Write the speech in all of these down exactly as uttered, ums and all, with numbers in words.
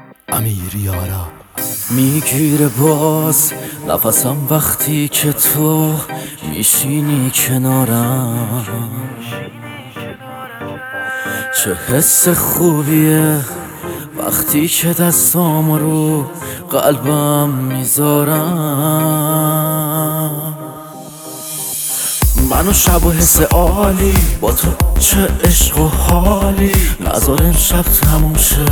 امیر یارا میگیره باز نفسم وقتی که تو میشینی کنارم. چه حس خوبیه وقتی که دستام رو قلبم میذارم. منو شب و حس عالی با تو، چه عشق و حالی، نذار امشب تموم شه.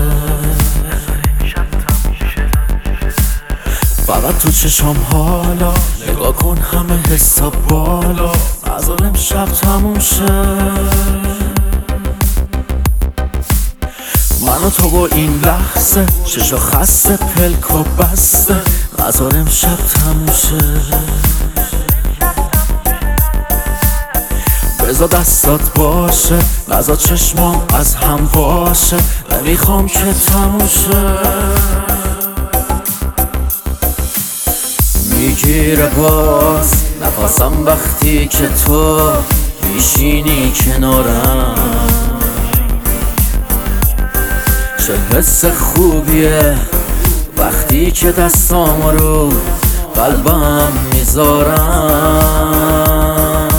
فقط تو چشم حالا نگاه کن، همه حساب بالا، نذار امشب تموم شه. من و تو با این لحظه چشا خسته پلک و بسته، نذار امشب تموم شه. بذار دستات باشه، نذار چشمام از هم باشه، نمیخوام که تموم شه. میگیره باز نفسم وقتی که تو میشینی کنارم. چه حس خوبیه وقتی که دستام رو قلبم میذارم.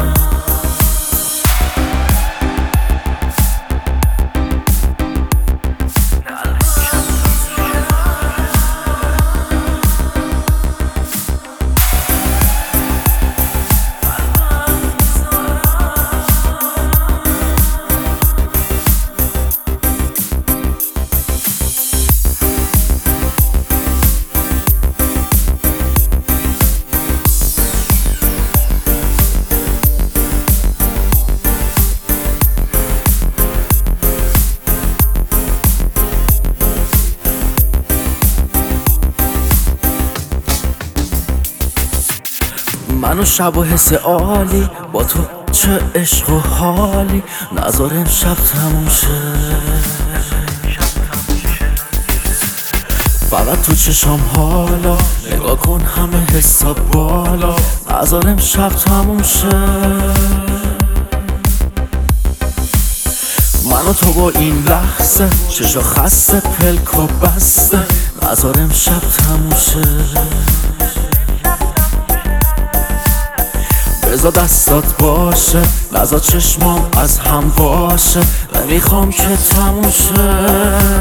منو شب و حس عالی با تو، چه عشق و حالی، نذار امشب تموم شه. فقط تو چشم حالا نگاه کن، همه حساب بالا، نذار امشب تموم شه. من و تو با این لحظه چشا خسته پلک و بسته، نذار امشب تموم شه. بذار دستات باشه، نذار چشمام از هم باشه، نمیخوام که تموم شه.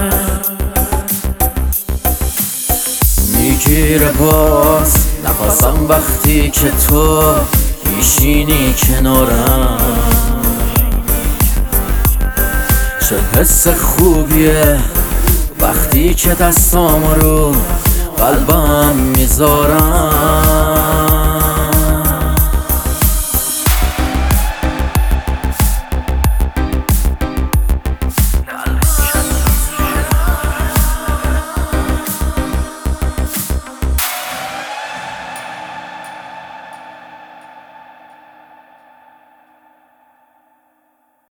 میگیره باز نفسم وقتی که تو میشینی کنارم. چه حس خوبیه وقتی که دستام رو قلبم میذارم.